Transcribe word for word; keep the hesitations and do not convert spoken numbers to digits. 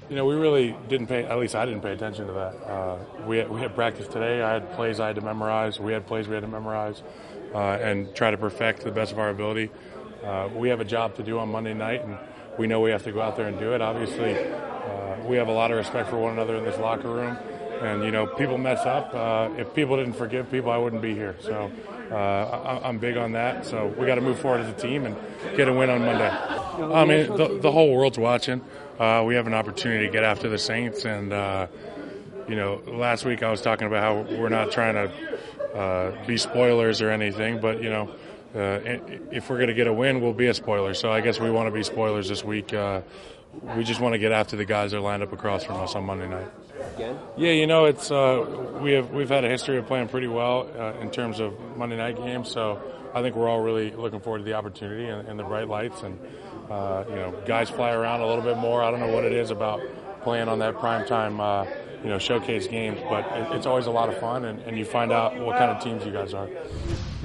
You know, we really didn't pay, at least I didn't pay attention to that. Uh, we, had, we had practice today. I had plays I had to memorize. We had plays we had to memorize uh, and try to perfect to the best of our ability. Uh, we have a job to do on Monday night, and we know we have to go out there and do it. Obviously, uh, we have a lot of respect for one another in this locker room. And, you know, people mess up. Uh, if people didn't forgive people, I wouldn't be here. So uh, I, I'm big on that. So we got to move forward as a team and get a win on Monday. I mean, the, the whole world's watching. Uh, we have an opportunity to get after the Saints. And, uh, you know, last week I was talking about how we're not trying to uh, be spoilers or anything. But, you know, uh, if we're going to get a win, we'll be a spoiler. So I guess we want to be spoilers this week. Uh, we just want to get after the guys that are lined up across from us on Monday night. Again? Yeah, you know, it's uh, we have we've had a history of playing pretty well uh, in terms of Monday night games. So I think we're all really looking forward to the opportunity and, and the bright lights, and uh, you know, guys fly around a little bit more. I don't know what it is about playing on that primetime uh, you know showcase games, but it, it's always a lot of fun, and, and you find out what kind of teams you guys are.